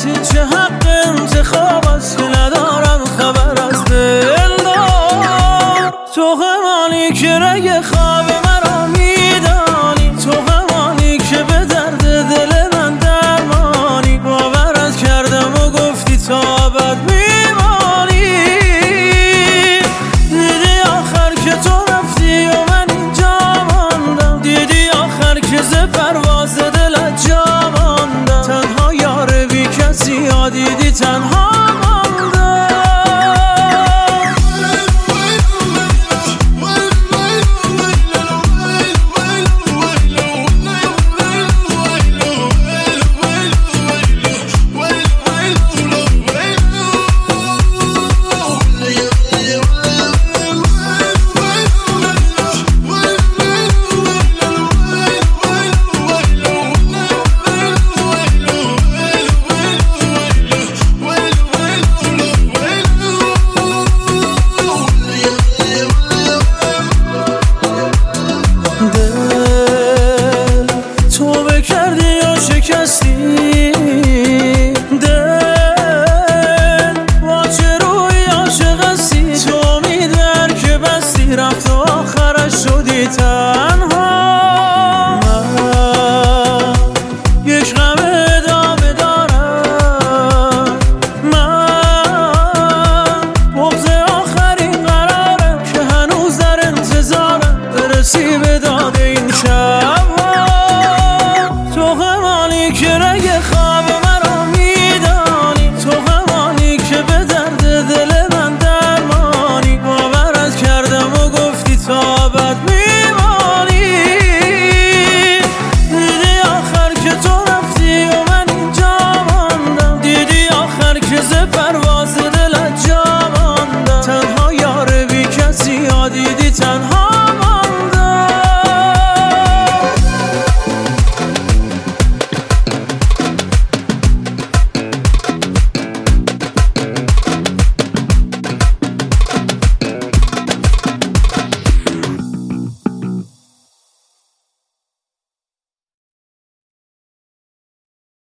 است، هیچ حق انتخاب است که ندارم خبر از دلدار. تو همانی که رگ خواب مرا میدانی، تو همانی که به درد دل من درمانی. باورت کردم و گفتی تا ابد میمانی. دیدی آخر که تو رفتی و من اینجا ماندم، دیدی آخر که ز پرواز دلت جا ماندم. تنها یار بی کسی ها دیدی تنها